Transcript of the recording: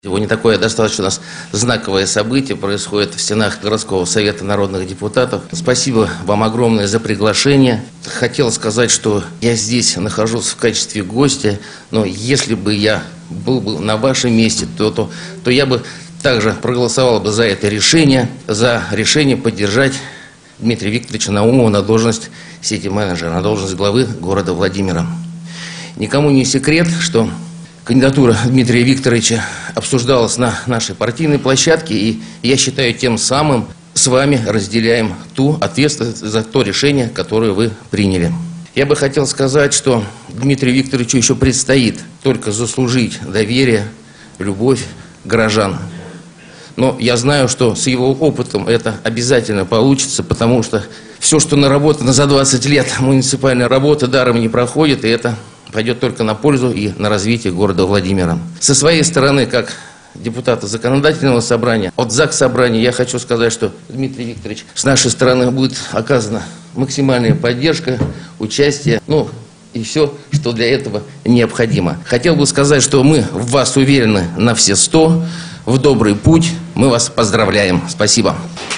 Сегодня такое достаточно у нас знаковое событие происходит в стенах городского совета народных депутатов. Спасибо вам огромное за приглашение. Хотел сказать, что я здесь нахожусь в качестве гостя, но если бы я был бы на вашем месте, то я бы также проголосовал бы за это решение, поддержать Дмитрия Викторовича Наумова на должность сити-менеджера, на должность главы города Владимира. Никому не секрет, что кандидатура Дмитрия Викторовича обсуждалась на нашей партийной площадке, и я считаю, тем самым с вами разделяем ту ответственность за то решение, которое вы приняли. Я бы хотел сказать, что Дмитрию Викторовичу еще предстоит только заслужить доверие, любовь горожан. Но я знаю, что с его опытом это обязательно получится, потому что все, что наработано за 20 лет муниципальной работы, даром не проходит, и это пойдет только на пользу и на развитие города Владимира. Со своей стороны, как депутата законодательного собрания, от ЗАГС собрания, я хочу сказать, что, Дмитрий Викторович, с нашей стороны будет оказана максимальная поддержка, участие, и все, что для этого необходимо. Хотел бы сказать, что мы в вас уверены на все 100, в добрый путь. Мы вас поздравляем. Спасибо.